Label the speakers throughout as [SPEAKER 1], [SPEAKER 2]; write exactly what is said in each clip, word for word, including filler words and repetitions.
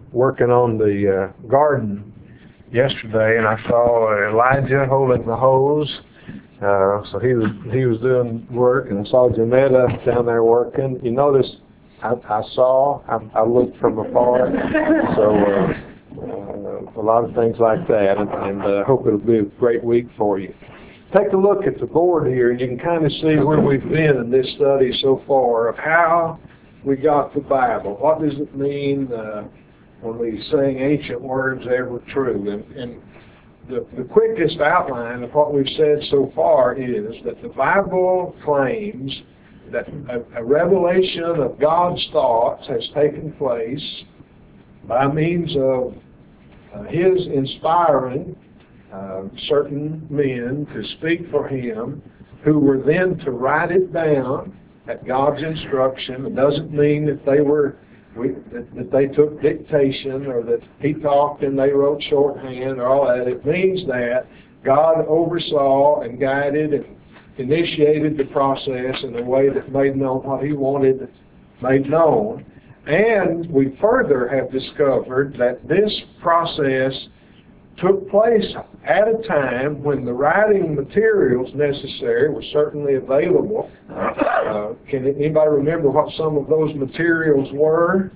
[SPEAKER 1] working on the uh, garden yesterday, and I saw Elijah holding the hose. Uh, so he was he was doing work, and I saw Janetta down there working. You notice I, I saw, I, I looked from afar. So uh, uh, a lot of things like that, and, and uh, hope it'll be a great week for you. Take a look at the board here, and you can kind of see where we've been in this study so far of how we got the Bible. What does it mean uh, when we sing ancient words ever true? And, and the, the quickest outline of what we've said so far is that the Bible claims that a, a revelation of God's thoughts has taken place by means of uh, His inspiring uh, certain men to speak for Him, who were then to write it down at God's instruction. It doesn't mean that they were we, that, that they took dictation or that He talked and they wrote shorthand or all that. It means that God oversaw and guided and initiated the process in a way that made known what He wanted made known. And we further have discovered that this process took place at a time when the writing materials necessary were certainly available. Uh, can anybody remember what some of those materials were?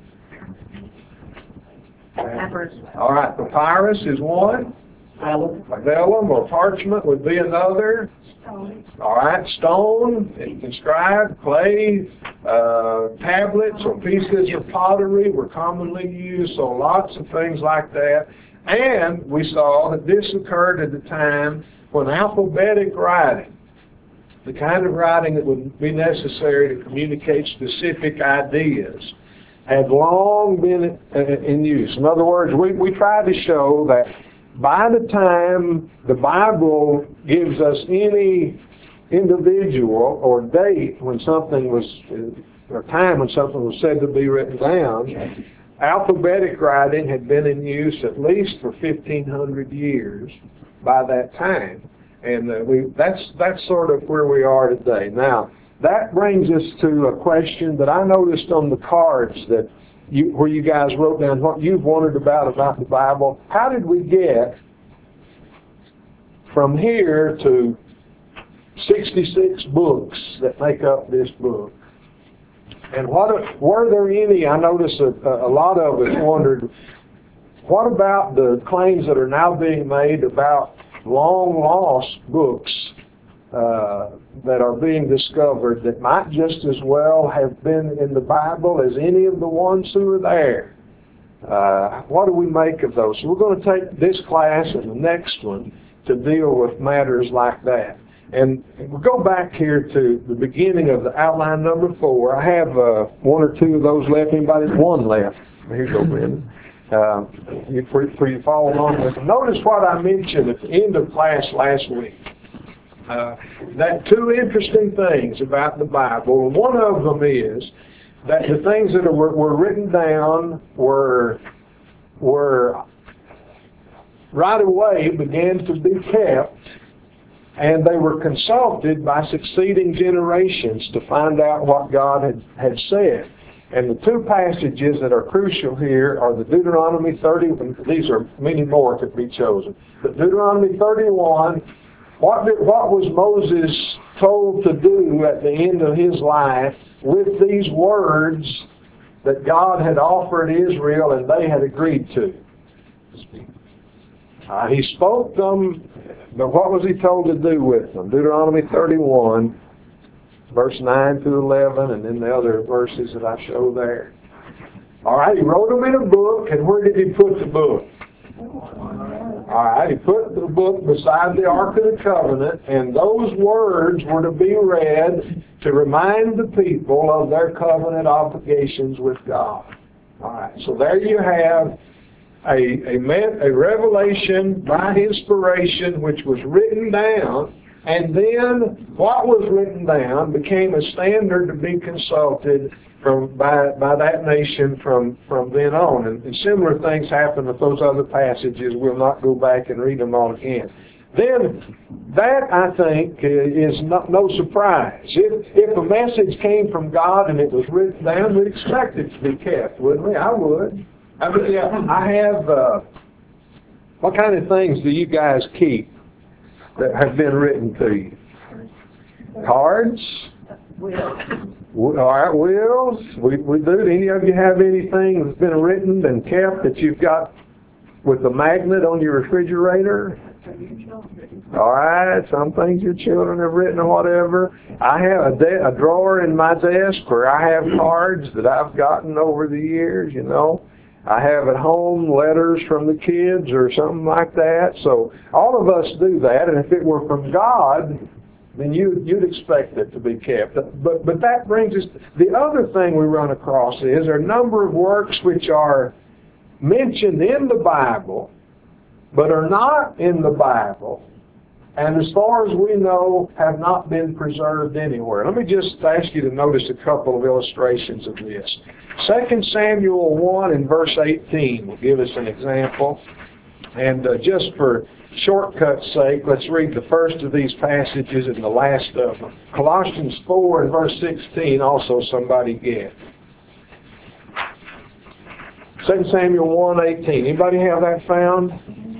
[SPEAKER 2] Papyrus.
[SPEAKER 1] All right, papyrus is one.
[SPEAKER 2] Vellum.
[SPEAKER 1] Vellum or parchment would be another.
[SPEAKER 2] Stone.
[SPEAKER 1] All right, stone, inscribed, clay, uh, tablets or pieces of pottery were commonly used, so lots of things like that. And we saw that this occurred at the time when alphabetic writing, the kind of writing that would be necessary to communicate specific ideas, had long been in use. In other words, we, we try to show that by the time the Bible gives us any individual or date when something was, or time when something was said to be written down, alphabetic writing had been in use at least for fifteen hundred years by that time. And uh, we that's that's sort of where we are today. Now, that brings us to a question that I noticed on the cards that you, where you guys wrote down what you've wondered about about the Bible. How did we get from here to sixty-six books that make up this book? And what were there any, I noticed a, a lot of us wondered, what about the claims that are now being made about long lost books uh, that are being discovered that might just as well have been in the Bible as any of the ones who are there? Uh, what do we make of those? So we're going to take this class and the next one to deal with matters like that. And we'll go back here to the beginning of the outline number four. I have uh, one or two of those left. Anybody? One left. Here you go, Brandon. Uh, you, for, for you to follow along with them. Notice what I mentioned at the end of class last week. Uh, that two interesting things about the Bible. One of them is that the things that are, were, were written down were were right away began to be kept, and they were consulted by succeeding generations to find out what God had, had said. And the two passages that are crucial here are the Deuteronomy thirty, these are many more could be chosen. But Deuteronomy thirty-one, what, did, what was Moses told to do at the end of his life with these words that God had offered Israel and they had agreed to? Uh, he spoke them, but what was he told to do with them? Deuteronomy thirty-one, verse nine through eleven, and then the other verses that I show there. All right, he wrote them in a book, and where did he put the book? All right, he put the book beside the Ark of the Covenant, and those words were to be read to remind the people of their covenant obligations with God. All right, so there you have A, a, a revelation by inspiration which was written down, and then what was written down became a standard to be consulted from by, by that nation from, from then on. And, and similar things happen with those other passages. We'll not go back and read them all again. Then that, I think, is not, no surprise. If, if a message came from God and it was written down, we'd expect it to be kept, wouldn't we? I would. I mean, yeah, I have, uh, what kind of things do you guys keep that have been written to you? Cards?
[SPEAKER 2] Will.
[SPEAKER 1] W- All right, wills. We, we do. Do any of you have anything that's been written and kept that you've got with a magnet on your refrigerator? All right, some things your children have written or whatever. I have a, de- a drawer in my desk where I have cards that I've gotten over the years, you know. I have at home letters from the kids or something like that. So all of us do that, and if it were from God, then you, you'd expect it to be kept. But, but that brings us, the other thing we run across is there are a number of works which are mentioned in the Bible, but are not in the Bible, and as far as we know, have not been preserved anywhere. Let me just ask you to notice a couple of illustrations of this. Second Samuel one and verse eighteen will give us an example. And uh, just for shortcut's sake, let's read the first of these passages and the last of them. Colossians four and verse sixteen, also somebody get. Second Samuel one eighteen. Anybody have that found?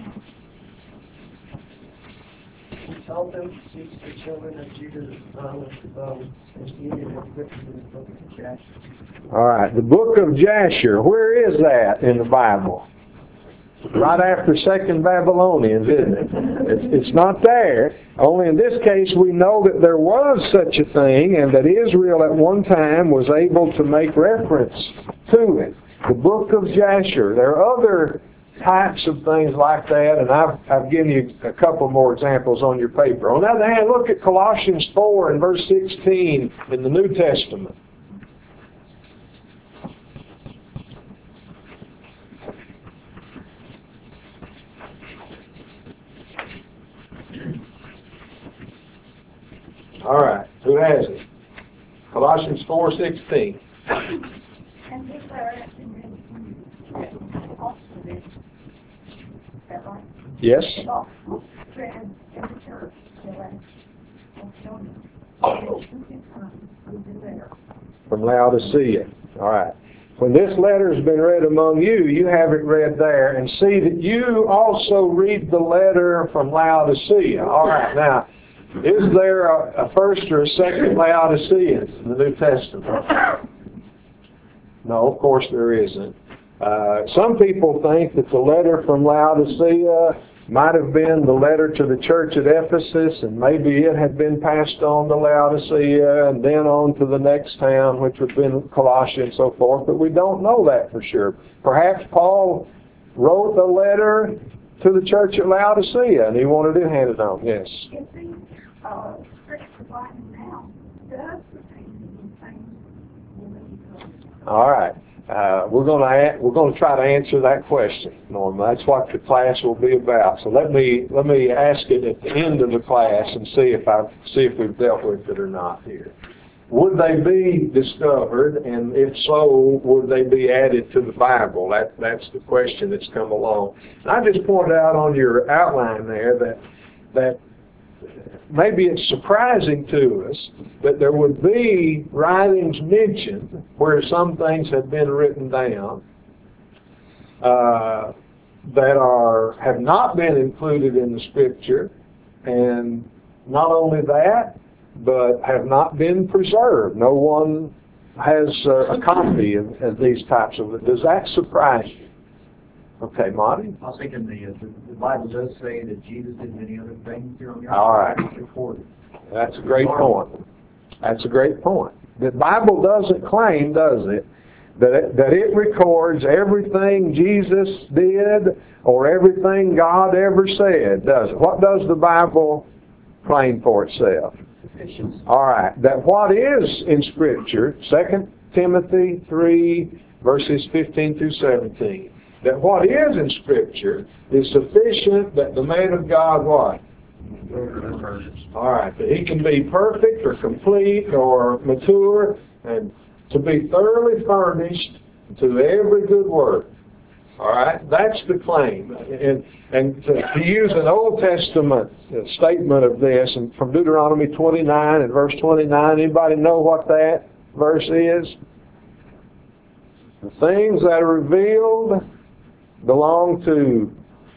[SPEAKER 2] He told them to teach the children of Judah the song of the bow, and he had it written in the book of Jasher.
[SPEAKER 1] All right, the book of Jasher. Where is that in the Bible? Right after Second Babylonians, isn't it? It's, it's not there. Only in this case we know that there was such a thing and that Israel at one time was able to make reference to it. The book of Jasher. There are other types of things like that, and I've, I've given you a couple more examples on your paper. On the other hand, look at Colossians four and verse sixteen in the New Testament. All right, who has it? Colossians four sixteen.
[SPEAKER 3] And these are also this. Is that right?
[SPEAKER 1] Yes?
[SPEAKER 3] The gospel spread in the church. The last of Jonah. Who's in there?
[SPEAKER 1] From Laodicea. All right. When this letter has been read among you, you have it read there, and see that you also read the letter from Laodicea. All right. Now, is there a, a first or a second Laodicean in the New Testament? No, of course there isn't. Uh, some people think that the letter from Laodicea might have been the letter to the church at Ephesus, and maybe it had been passed on to Laodicea and then on to the next town, which would have been Colossia and so forth, but we don't know that for sure. Perhaps Paul wrote a letter to the church at Laodicea and he wanted it handed on. Yes?
[SPEAKER 3] If the uh, scripture writing now does pertain to things,
[SPEAKER 1] All right. Uh, we're going to we're going to try to answer that question, Norma. That's what the class will be about. So let me let me ask it at the end of the class and see if I see if we've dealt with it or not here. Would they be discovered, and if so, would they be added to the Bible? That that's the question that's come along. And I just pointed out on your outline there that that. Maybe it's surprising to us that there would be writings mentioned where some things have been written down uh, that are have not been included in the Scripture, and not only that, but have not been preserved. No one has uh, a copy of, of these types of. Does that surprise you? Okay, Monty?
[SPEAKER 4] I was thinking the, uh, the, the Bible does say that Jesus did many other things here on the earth.
[SPEAKER 1] All right.
[SPEAKER 4] Recorded.
[SPEAKER 1] That's a great point. That's a great point. The Bible doesn't claim, does it, that it, that it records everything Jesus did or everything God ever said, does it? What does the Bible claim for itself?
[SPEAKER 4] Sufficiency.
[SPEAKER 1] All right. That what is in Scripture, Second Timothy three, verses fifteen through seventeen, that what is in Scripture is sufficient that the man of God what? All right, that he can be perfect or complete or mature and to be thoroughly furnished to every good work. All right, that's the claim. And, and to, to use an Old Testament statement of this, and from Deuteronomy twenty-nine and verse twenty-nine, anybody know what that verse is? The things that are revealed belong to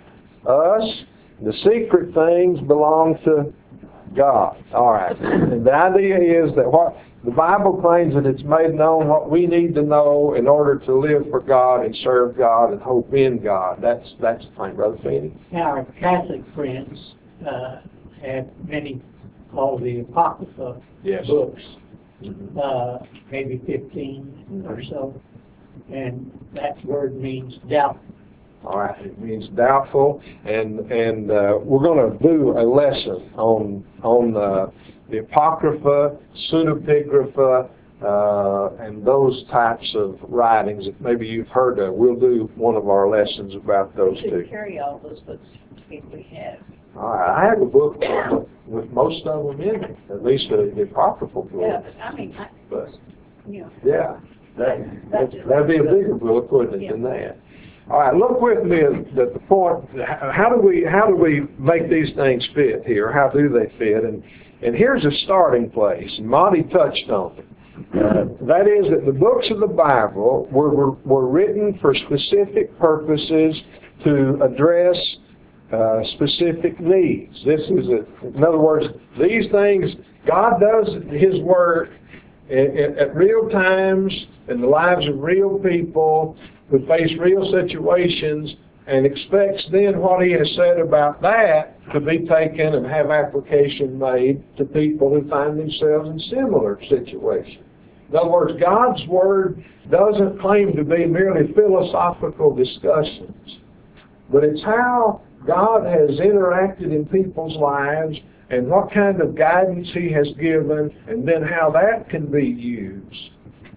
[SPEAKER 1] us. The secret things belong to God. All right. And the idea is that what the Bible claims that it's made known what we need to know in order to live for God and serve God and hope in God. That's that's the thing, Brother Finney.
[SPEAKER 5] Our Catholic friends uh, have many called the Apocrypha
[SPEAKER 1] Yes.
[SPEAKER 5] books,
[SPEAKER 1] Mm-hmm.
[SPEAKER 5] uh, maybe fifteen or so, and that word means doubt.
[SPEAKER 1] All right, it means doubtful, and and uh, we're going to do a lesson on on uh, the Apocrypha, Pseudepigrapha, uh, and those types of writings that maybe you've heard of. We'll do one of our lessons about those
[SPEAKER 6] We should
[SPEAKER 1] two.
[SPEAKER 6] carry all those books if we have.
[SPEAKER 1] All right, I have a book with most of them in it, at least the, the Apocryphal
[SPEAKER 6] Yeah,
[SPEAKER 1] book.
[SPEAKER 6] but I mean, I,
[SPEAKER 1] But
[SPEAKER 6] you know,
[SPEAKER 1] yeah, that, that that'd be a bigger book, wouldn't it, than that? All right, look with me at the, the point. How do we how do we make these things fit here? How do they fit? And and here's a starting place. And Monty touched on it. Uh, that is that the books of the Bible were, were were written for specific purposes to address uh, specific needs. This is a, in other words, these things God does His work at, at, at real times in the lives of real people who face real situations, and expects then what He has said about that to be taken and have application made to people who find themselves in similar situations. In other words, God's Word doesn't claim to be merely philosophical discussions, but it's how God has interacted in people's lives and what kind of guidance He has given, and then how that can be used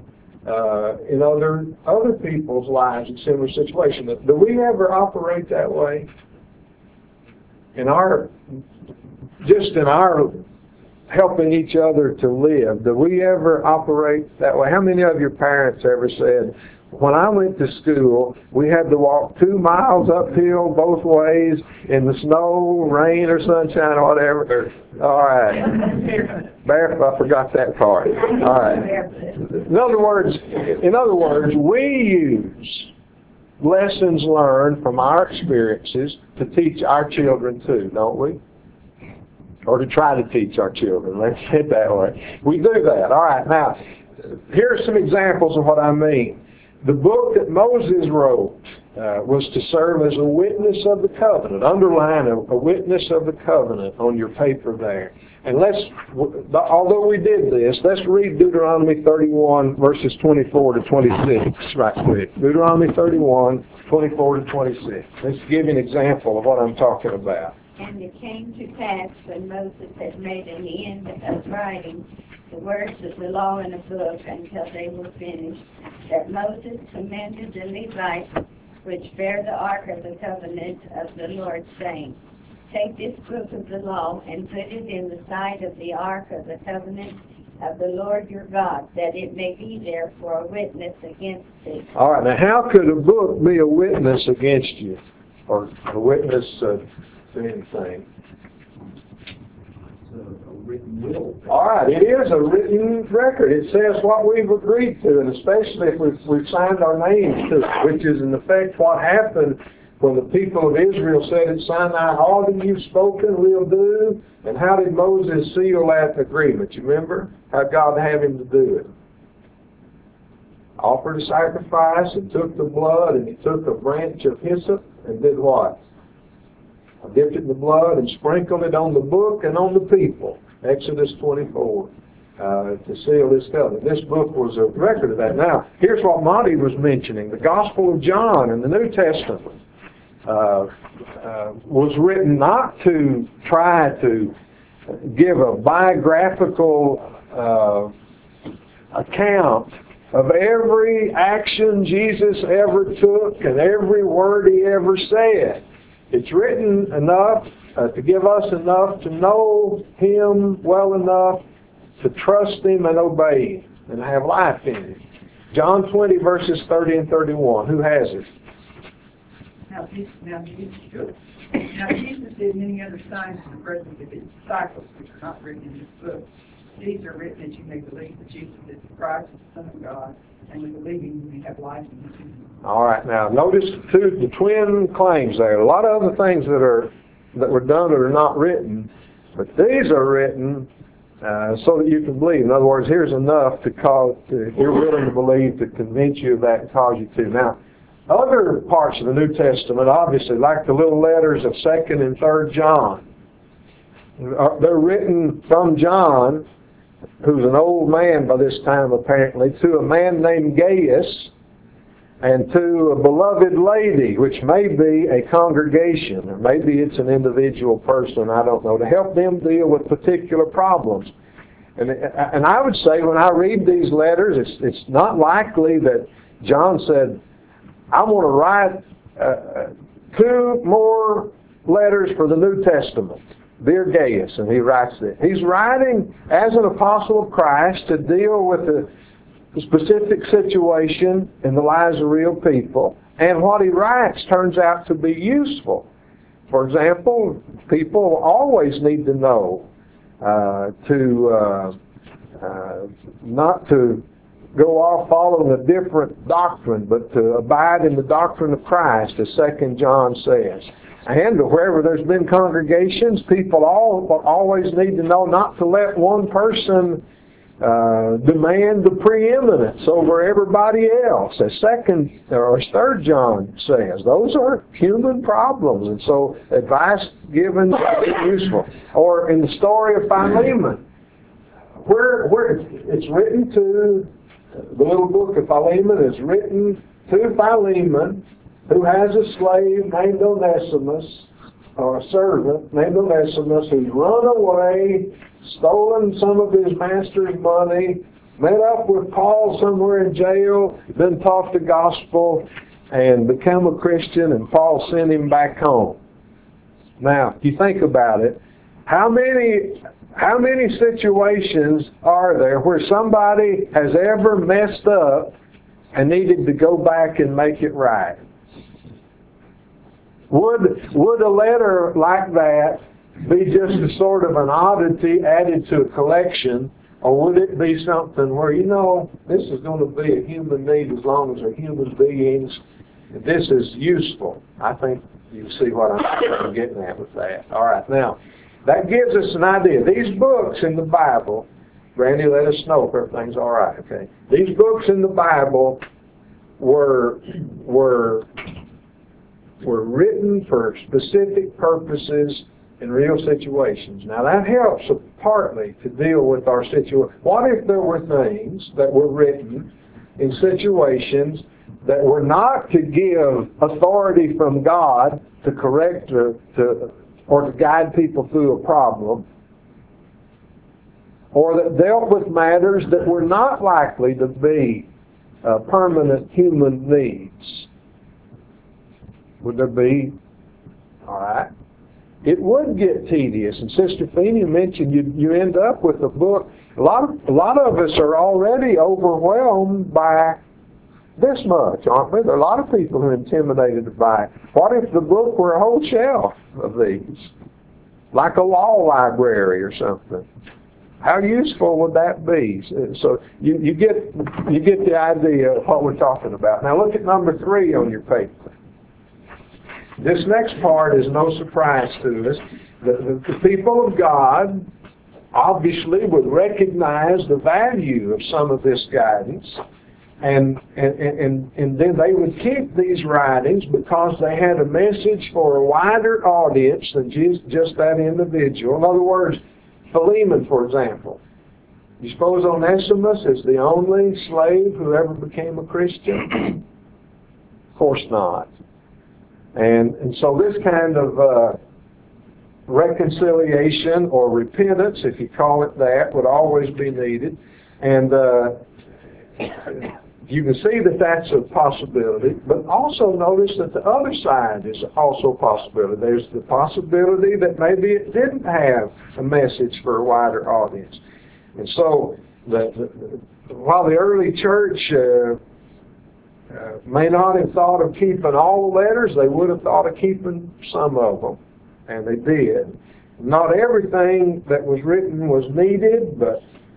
[SPEAKER 1] Uh, in other other people's lives in similar situations. Do we ever operate that way? In our, just in our helping each other to live, do we ever operate that way? How many of your parents ever said, when I went to school, we had to walk two miles uphill both ways in the snow, rain, or sunshine, or whatever? All right. Barefoot, I forgot that part. All right. In other words, in other words, we use lessons learned from our experiences to teach our children too, don't we? Or to try to teach our children. Let's say it that way. We do that. All right. Now, here are some examples of what I mean. The book that Moses wrote uh, was to serve as a witness of the covenant. Underline a, a witness of the covenant on your paper there. And let's, although we did this, let's read Deuteronomy thirty-one, verses twenty-four to twenty-six right quick. Deuteronomy thirty-one, twenty-four to twenty-six. Let's give you an example of what I'm talking about.
[SPEAKER 6] and it came to pass when Moses had made an end of writing the words of the law in a book until they were finished, that Moses commanded the Levites which bear the ark of the covenant of the Lord, saying, take this book of the law and put it in the side of the ark of the covenant of the Lord your God, that it may be there for a witness against thee.
[SPEAKER 1] All right, now how could a book be a witness against you, or a witness uh, to anything?
[SPEAKER 4] It's a, a written will.
[SPEAKER 1] All right, it is a written record. It says what we've agreed to, and especially if we've, we've signed our names to it, which is in effect what happened when the people of Israel said at Sinai, all that you've spoken we'll do. And how did Moses seal that agreement? You remember? How God had him to do it? Offered a sacrifice and took the blood, and he took a branch of hyssop and did what? Dipped it in the blood and sprinkled it on the book and on the people. Exodus twenty-four. Uh, to seal this covenant. This book was a record of that. Now, here's what Monty was mentioning. The Gospel of John in the New Testament uh, uh, was written not to try to give a biographical uh, account of every action Jesus ever took and every word he ever said. It's written enough uh, to give us enough to know him well enough to trust him and obey him and have life in him. John twenty, verses thirty and thirty-one. Who has it?
[SPEAKER 2] Now, Jesus, now, Jesus, now, Jesus did many other signs in the presence of his disciples, which are not written in this book. These are written that you may believe that Jesus is Christ, the Son of God, and in believing you may have life in His name.
[SPEAKER 1] All right, now notice two, the twin claims there. A lot of other things that are that were done that are not written, but these are written uh, so that you can believe. In other words, here's enough to cause, to, if you're willing to believe, to convince you of that and cause you to. Now, other parts of the New Testament, obviously, like the little letters of Second and Third John, they're written from John, who's an old man by this time apparently, to a man named Gaius, and to a beloved lady, which may be a congregation, or maybe it's an individual person, I don't know, to help them deal with particular problems. And, and I would say when I read these letters, it's, it's not likely that John said, I want to write uh, two more letters for the New Testament. Dear Gaius, and he writes this. He's writing as an apostle of Christ to deal with the specific situation in the lives of real people, and what he writes turns out to be useful. For example, people always need to know uh, to uh, uh, not to go off following a different doctrine, but to abide in the doctrine of Christ, as Second John says. And wherever there's been congregations, people all, always need to know not to let one person uh, demand the preeminence over everybody else. As Second or as Third John says, those are human problems, and so advice given is useful. Or in the story of Philemon, where where it's written to the little book of Philemon is written to Philemon, who has a slave named Onesimus, or a servant named Onesimus, who's run away, stolen some of his master's money, met up with Paul somewhere in jail, been taught the gospel, and become a Christian, and Paul sent him back home. Now, if you think about it, how many how many situations are there where somebody has ever messed up and needed to go back and make it right? Would, would a letter like that be just a sort of an oddity added to a collection, or would it be something where, you know, this is going to be a human need as long as they're human beings, this is useful? I think you see what I'm, I'm getting at with that. All right, now, that gives us an idea. These books in the Bible, Randy, let us know if everything's all right, okay? These books in the Bible were were were written for specific purposes in real situations. Now that helps partly to deal with our situation. What if there were things that were written in situations that were not to give authority from God to correct or to, or to guide people through a problem, or that dealt with matters that were not likely to be uh, permanent human needs? Would there be? All right. It would get tedious, and Sister Feeney mentioned you you end up with a book. A lot of a lot of us are already overwhelmed by this much, aren't we? There are a lot of people who are intimidated by it. What if the book were a whole shelf of these, like a law library or something? How useful would that be? So you, you get you get the idea of what we're talking about. Now look at number three on your paper. This next part is no surprise to us. The, the, the people of God obviously would recognize the value of some of this guidance, and, and, and, and then they would keep these writings because they had a message for a wider audience than just, just that individual. In other words, Philemon, for example. You suppose Onesimus is the only slave who ever became a Christian? Of course not. And, and so this kind of uh, reconciliation or repentance, if you call it that, would always be needed. And uh, you can see that that's a possibility, but also notice that the other side is also a possibility. There's the possibility that maybe it didn't have a message for a wider audience. And so the, the, while the early church uh, Uh, may not have thought of keeping all the letters, they would have thought of keeping some of them, and they did. Not everything that was written was needed, but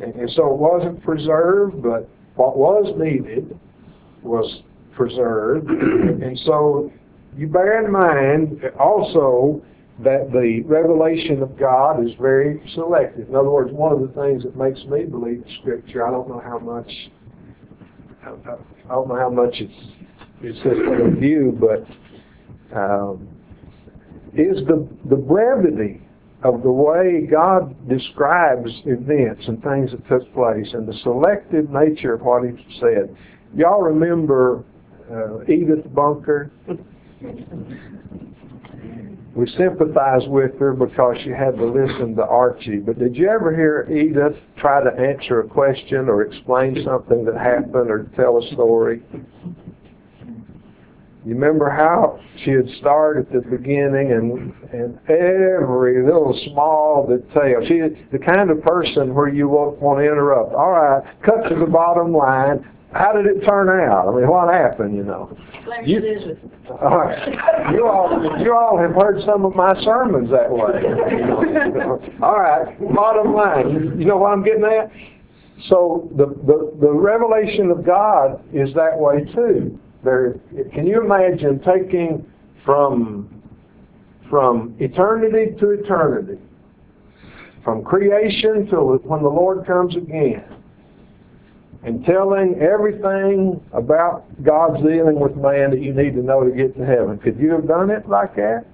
[SPEAKER 1] And, and so it wasn't preserved, but what was needed was preserved. And so you bear in mind also that the revelation of God is very selective. In other words, one of the things that makes me believe Scripture, I don't know how much, I don't know how much it's it's just a view, but um, is the the brevity of the way God describes events and things that took place, and the selective nature of what He said. Y'all remember uh, Edith Bunker? We sympathize with her because she had to listen to Archie. But did you ever hear Edith try to answer a question or explain something that happened or tell a story? You remember how she had started at the beginning and and every little small detail. She the kind of person where you won't want to interrupt. All right, cut to the bottom line. How did it turn out? I mean, what happened, you know? You, all right. you all you all have heard some of my sermons that way. All right, bottom line. You know what I'm getting at? So the, the, the revelation of God is that way too. There, can you imagine taking from from eternity to eternity, from creation till when the Lord comes again, and telling everything about God's dealing with man that you need to know to get to heaven? Could you have done it like that?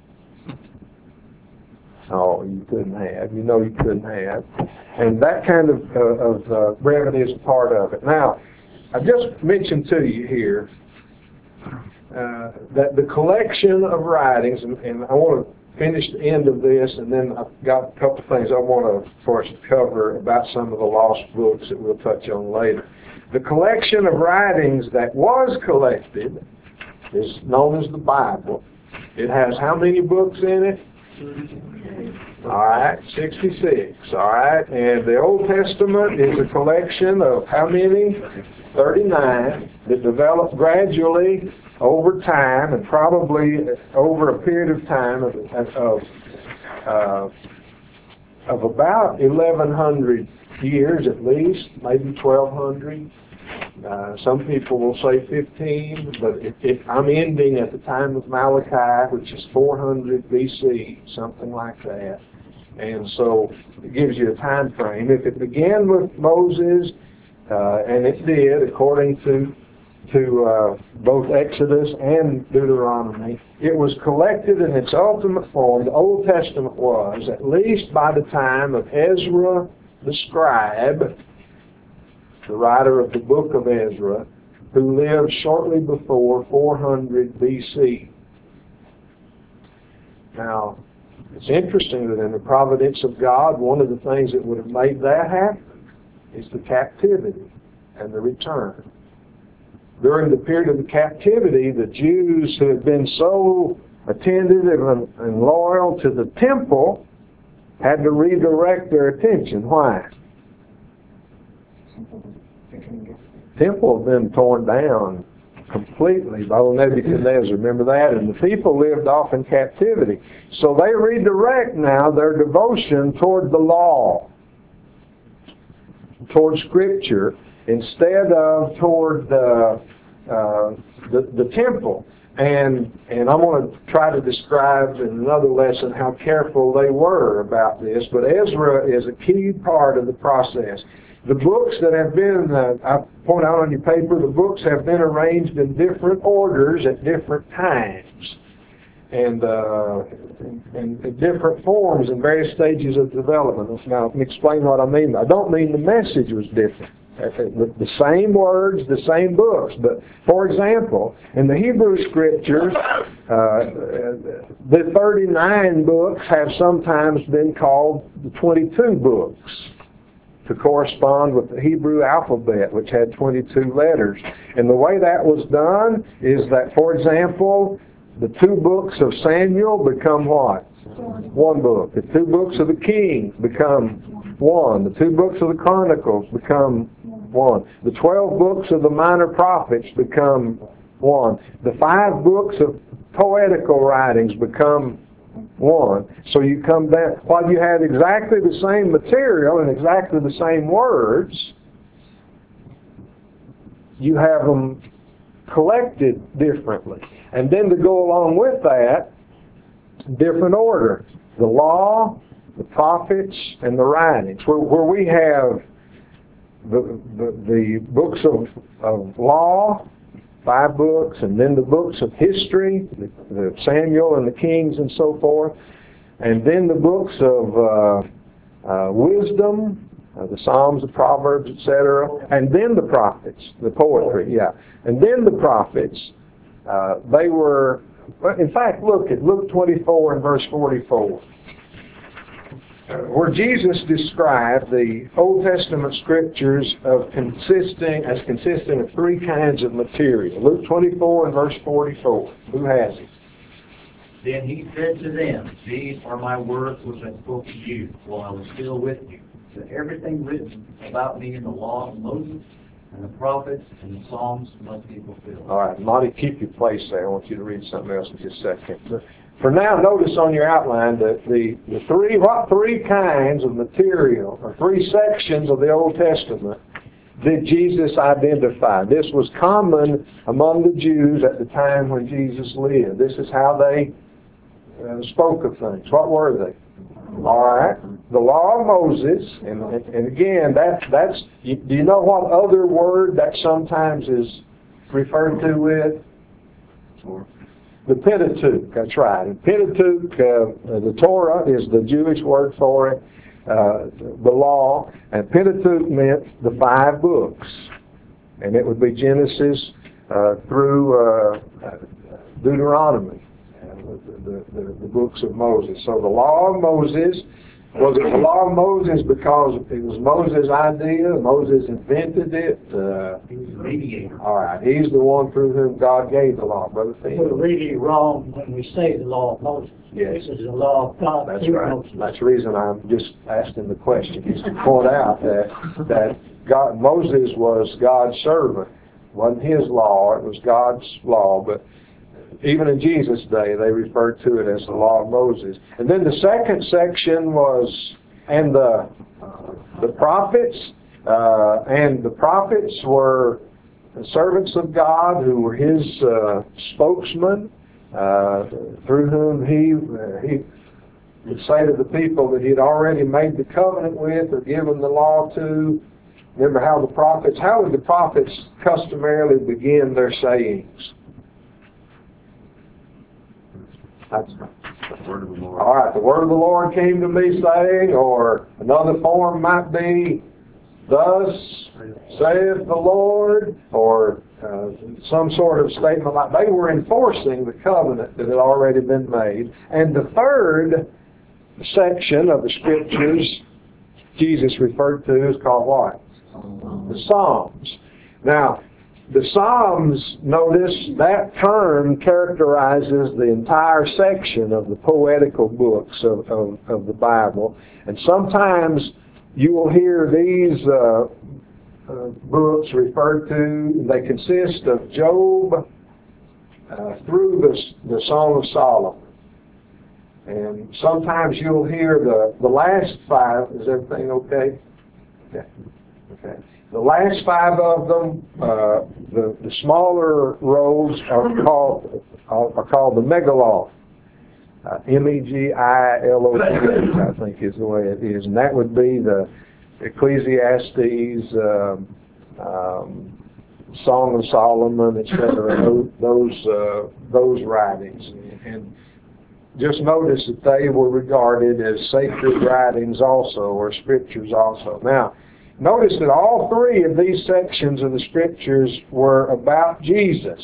[SPEAKER 1] Oh, you couldn't have. You know you couldn't have. And that kind of, uh, of uh, brevity is a part of it. Now, I just mentioned to you here uh, that the collection of writings, and, and I want to finish the end of this, and then I've got a couple of things I want to, for us to cover about some of the lost books that we'll touch on later. The collection of writings that was collected is known as the Bible. It has how many books in it? All right, sixty-six. All right, and the Old Testament is a collection of how many? thirty-nine that developed gradually over time, and probably over a period of time of of, uh, of about eleven hundred years at least, maybe twelve hundred. Uh, some people will say fifteen, but if, if I'm ending at the time of Malachi, which is four hundred B C, something like that. And so it gives you a time frame. If it began with Moses, uh, and it did, according to to uh, both Exodus and Deuteronomy, it was collected in its ultimate form. The Old Testament was, at least by the time of Ezra the scribe, the writer of the book of Ezra, who lived shortly before four hundred B C. Now, it's interesting that in the providence of God, one of the things that would have made that happen is the captivity and the return. During the period of the captivity, the Jews who had been so attentive and, and loyal to the temple had to redirect their attention. Why? Temple had been torn down completely by Nebuchadnezzar. Remember that? And the people lived off in captivity. So they redirect now their devotion toward the law, toward Scripture, instead of toward the, uh, the, the temple. And and I'm going to try to describe in another lesson how careful they were about this. But Ezra is a key part of the process. The books that have been, uh, I point out on your paper, the books have been arranged in different orders at different times. And, uh, and, and different forms in various stages of development. Now, let me explain what I mean. I don't mean the message was different. The, the same words, the same books. But, for example, in the Hebrew Scriptures, uh, the thirty-nine books have sometimes been called the twenty-two books, to correspond with the Hebrew alphabet, which had twenty-two letters. And the way that was done is that, for example, the two books of Samuel become what? One book. The two books of the Kings become one. The two books of the Chronicles become one. The twelve books of the minor prophets become one. The five books of poetical writings become one. So you come down, while you have exactly the same material and exactly the same words, you have them collected differently. And then to go along with that, different order. The law, the prophets, and the writings. Where, where we have the, the, the books of, of law, five books, and then the books of history, the, the Samuel and the Kings and so forth, and then the books of uh, uh, wisdom, uh, the Psalms, the Proverbs, et cetera, and then the prophets, the poetry, yeah, and then the prophets. Uh, they were, well, in fact, look at Luke twenty-four and verse forty-four. Where Jesus described the Old Testament scriptures of consisting as consisting of three kinds of material. Luke twenty-four and verse forty-four. Who has it?
[SPEAKER 4] Then he said to them, These are my words which I spoke to you while I was still with you, that everything written about me in the law of Moses and the prophets and the Psalms must be fulfilled. All right, Monty, keep your place there. I want you to read something else in just a second. For now, notice on your outline that the, the three, what three kinds of material, or three sections of the Old Testament did Jesus identify. This was common among the Jews at the time when Jesus lived. This is how they uh, spoke of things. What were they? All right, the law of Moses, and, and, and again, that, that's, you, do you know what other word that sometimes is referred to with? The Pentateuch, that's right. And Pentateuch, uh, the Torah is the Jewish word for it, uh, the law, and Pentateuch meant the five books. And it would be Genesis uh, through uh, Deuteronomy, uh, the, the, the, the books of Moses. So the law of Moses, was it the law of Moses because it was Moses' idea, Moses invented it? Uh,
[SPEAKER 5] He was a mediator.
[SPEAKER 1] all right, he's the one through whom God gave the law, Brother Finn.
[SPEAKER 5] We're really wrong when we say the law of Moses.
[SPEAKER 1] Yes.
[SPEAKER 5] This is the law of God
[SPEAKER 1] That's
[SPEAKER 5] through
[SPEAKER 1] right.
[SPEAKER 5] Moses.
[SPEAKER 1] That's the reason I'm just asking the question, is to point out that that God, Moses was God's servant. It wasn't his law, it was God's law, but even in Jesus' day, they referred to it as the law of Moses. And then the second section was, and the the prophets, uh, and the prophets were the servants of God who were his uh, spokesmen, uh, through whom he uh, he would say to the people that he had already made the covenant with or given the law to. Remember how the prophets, how would the prophets customarily begin their sayings? That's the word of the Lord. All right, the word of the Lord came to me saying, or another form might be, thus saith the Lord, or uh, some sort of statement like they were enforcing the covenant that had already been made. And the third section of the scriptures Jesus referred to is called what? The Psalms. Now, the Psalms, notice, that term characterizes the entire section of the poetical books of, of, of the Bible. And sometimes you will hear these uh, uh, books referred to, they consist of Job uh, through the, the Song of Solomon. And sometimes you'll hear the, the last five, is everything okay? Okay. Okay. The last five of them, uh, the, the smaller rows are called are called the Megillah. Uh, M E G I L O T H, I think is the way it is. And that would be the Ecclesiastes, um, um, Song of Solomon, et cetera. Those those, uh, those writings. And just notice that they were regarded as sacred writings also, or scriptures also. Now, notice that all three of these sections of the scriptures were about Jesus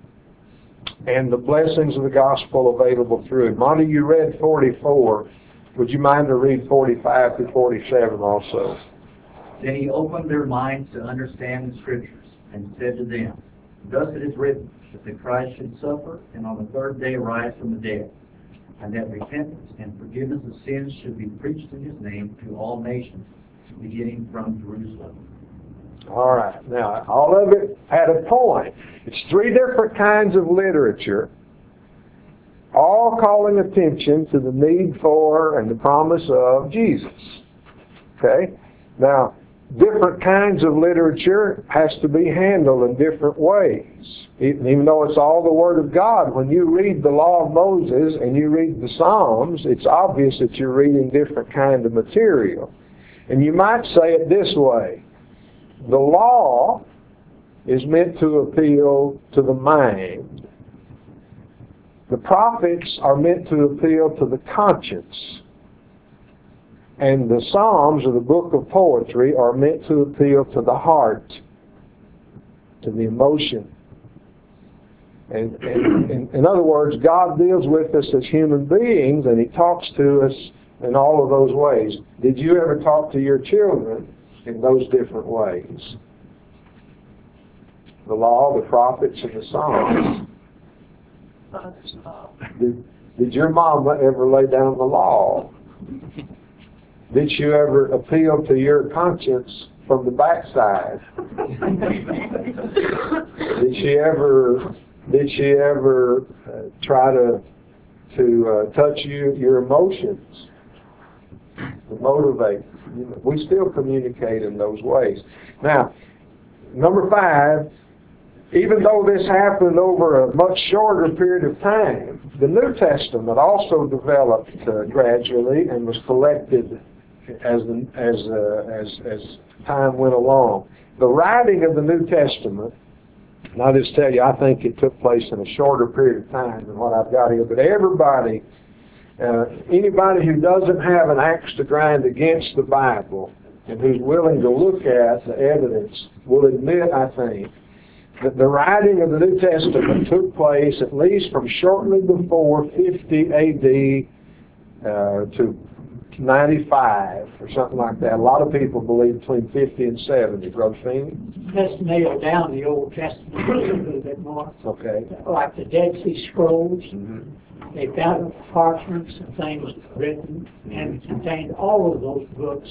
[SPEAKER 1] and the blessings of the gospel available through it. Monty, you read forty-four. Would you mind to read forty-five through forty-seven also?
[SPEAKER 4] Then he opened their minds to understand the scriptures, and said to them, Thus it is written, that the Christ should suffer, and on the third day rise from the dead, and that repentance and forgiveness of sins should be preached in his name to all nations, beginning from Jerusalem.
[SPEAKER 1] All right. Now, all of it had a point. It's three different kinds of literature. all calling attention to the need for and the promise of Jesus. Okay? Now, different kinds of literature has to be handled in different ways. Even though it's all the Word of God, when you read the Law of Moses and you read the Psalms, it's obvious that you're reading different kind of material. And you might say it this way. The law is meant to appeal to the mind. The prophets are meant to appeal to the conscience. And the Psalms, or the book of poetry, are meant to appeal to the heart, to the emotion. And, and, and in other words, God deals with us as human beings, and He talks to us in all of those ways. Did you ever talk to your children in those different ways? The law, the prophets, and the Psalms. Did, did your mom ever lay down the law? Did you ever appeal to your conscience from the backside? Did she ever? Did she ever uh, try to to uh, touch you, your emotions, to motivate? You know, we still communicate in those ways. Now, number five. Even though this happened over a much shorter period of time, the New Testament also developed uh, gradually and was collected as the, as, uh, as as time went along. The writing of the New Testament, and I'll just tell you, I think it took place in a shorter period of time than what I've got here. But everybody, uh, anybody who doesn't have an axe to grind against the Bible and who's willing to look at the evidence will admit, I think, that the writing of the New Testament took place at least from shortly before fifty A D uh, to ninety-five or something like that. A lot of people believe between fifty and seventy. Brother Feeney?
[SPEAKER 5] Let's nail down the Old Testament a little bit more.
[SPEAKER 1] Okay.
[SPEAKER 5] Like the Dead Sea Scrolls,
[SPEAKER 1] Mm-hmm.
[SPEAKER 5] they found parchments and things written and contained all of those books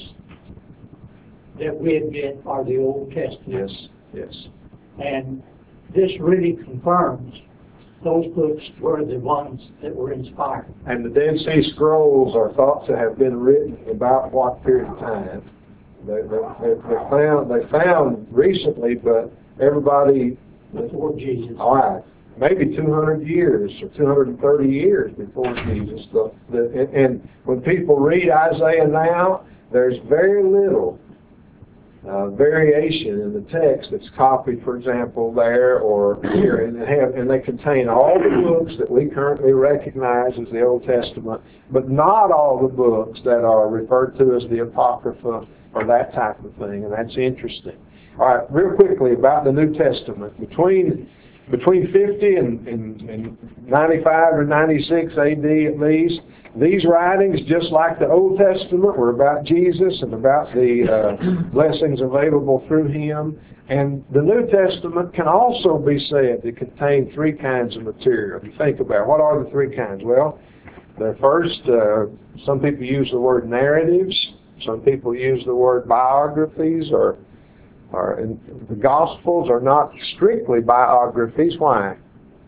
[SPEAKER 5] that we admit are the Old Testament.
[SPEAKER 1] Yes, yes.
[SPEAKER 5] And this really confirms those books were the ones that were inspired.
[SPEAKER 1] And the Dead Sea Scrolls are thought to have been written about what period of time? They, they, they found they found recently, but everybody
[SPEAKER 5] Before Jesus.
[SPEAKER 1] All right, maybe two hundred years or two hundred thirty years before Jesus. The, the, and when people read Isaiah now, there's very little Uh, variation in the text that's copied, for example, there or here, and they, have, and they contain all the books that we currently recognize as the Old Testament, but not all the books that are referred to as the Apocrypha or that type of thing, and that's interesting. All right, real quickly about the New Testament. Between between fifty and, and, and ninety-five or ninety-six A D at least, these writings, just like the Old Testament, were about Jesus and about the uh, blessings available through Him. And the New Testament can also be said to contain three kinds of material. If you think about it, what are the three kinds? Well, the first, uh, some people use the word narratives. Some people use the word biographies, or or and the Gospels are not strictly biographies. Why?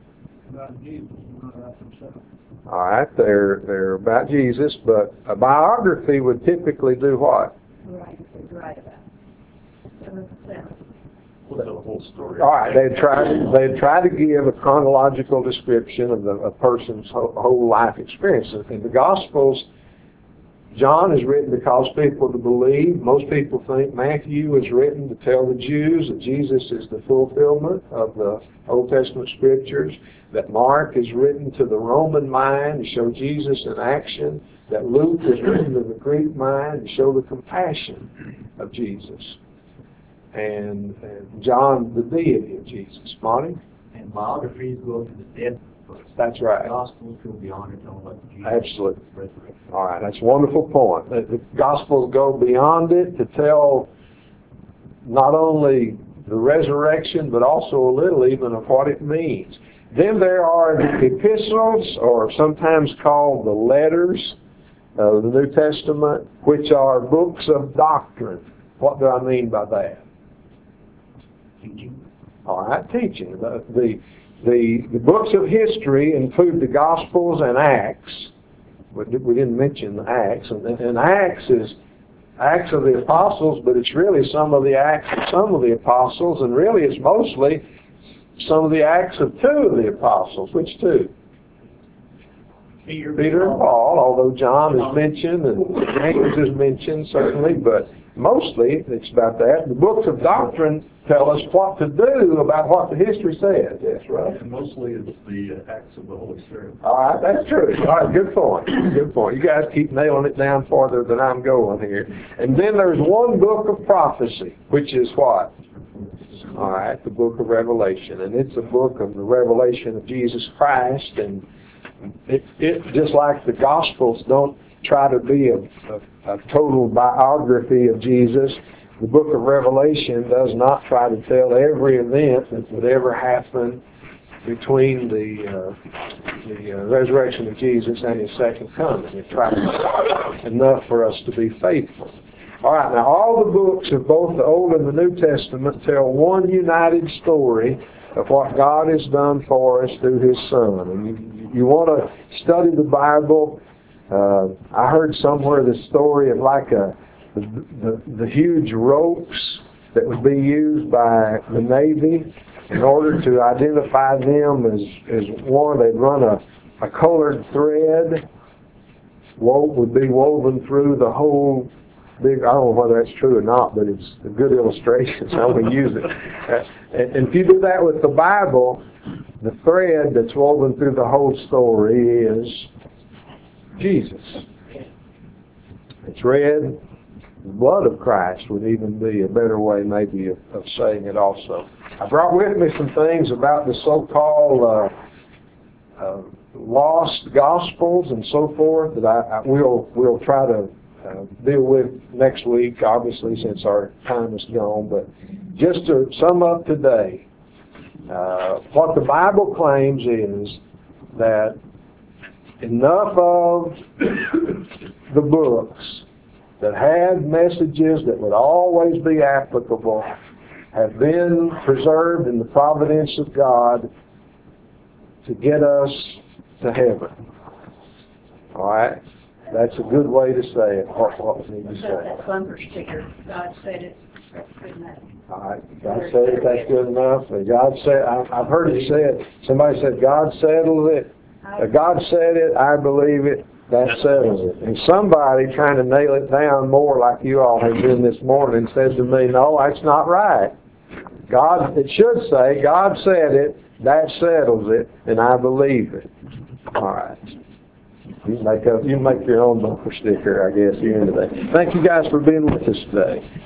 [SPEAKER 1] All right, they're they're about Jesus, but a biography would typically do what?
[SPEAKER 3] Right, right about it.
[SPEAKER 7] We'll tell the whole story.
[SPEAKER 1] All right, they'd try they'd try to give a chronological description of the, a person's whole, whole life experience. In the Gospels, John is written to cause people to believe. Most people think Matthew is written to tell the Jews that Jesus is the fulfillment of the Old Testament Scriptures, that Mark is written to the Roman mind to show Jesus in action, that Luke is written to the Greek mind to show the compassion of Jesus, and, and John the deity of Jesus. Monty?
[SPEAKER 4] And biographies go to the dead books.
[SPEAKER 1] That's right.
[SPEAKER 4] The Gospels go beyond it, don't let Jesus
[SPEAKER 1] Absolutely.
[SPEAKER 4] resurrect.
[SPEAKER 1] All right, that's a wonderful point. The, the Gospels go beyond it to tell not only the resurrection, but also a little even of what it means. Then there are the epistles, or sometimes called the letters of the New Testament, which are books of doctrine. What do I mean by that?
[SPEAKER 4] Teaching.
[SPEAKER 1] All right, teaching. The, the the, the books of history include the Gospels and Acts. We, we didn't mention the Acts. And, and Acts is Acts of the Apostles, but it's really some of the Acts of some of the Apostles, and really it's mostly some of the Acts of two of the Apostles. Which two?
[SPEAKER 5] Peter,
[SPEAKER 1] Peter and Paul, although John is mentioned and James is mentioned certainly, but mostly it's about that. The books of doctrine tell us what to do about what the history says. That's right.
[SPEAKER 7] And mostly it's the uh, acts of the Holy Spirit.
[SPEAKER 1] All right, that's true. All right, good point. Good point. You guys keep nailing it down farther than I'm going here. And then there's one book of prophecy, which is what? All right, the book of Revelation. And it's a book of the revelation of Jesus Christ. And it, it just like the Gospels don't try to be a, a, a total biography of Jesus, the book of Revelation does not try to tell every event that would ever happen between the uh, the uh, resurrection of Jesus and His second coming. It tries enough for us to be faithful. All right, now all the books of both the Old and the New Testament tell one united story of what God has done for us through His Son. And you, you want to study the Bible. Uh, I heard somewhere the story of like a the, the, the huge ropes that would be used by the Navy in order to identify them as, as one. They'd run a, a colored thread, wo- would be woven through the whole big, I don't know whether that's true or not, but it's a good illustration, so I'm going to use it. Uh, and, and if you do that with the Bible, the thread that's woven through the whole story is Jesus. It's red. The blood of Christ would even be a better way maybe of, of saying it also. I brought with me some things about the so-called uh, uh, lost Gospels and so forth that I, I will will try to uh, deal with next week, obviously, since our time is gone. But just to sum up today, uh, what the Bible claims is that enough of the books that had messages that would always be applicable have been preserved in the providence of God to get us to heaven. All right? That's a good way to say it, what, what we need to
[SPEAKER 6] So
[SPEAKER 1] say.
[SPEAKER 6] that bumper sticker, God said it, that's good enough.
[SPEAKER 1] All right, God said it, that's good enough. And God said, I've, I've heard it said, somebody said, God settled it. Uh, God said it, I believe it, that settles it. And somebody trying to nail it down more like you all have been this morning said to me, no, that's not right. God, it should say, God said it, that settles it, and I believe it. All right. You make up, you make your own bumper sticker, I guess, here today. Thank you guys for being with us today.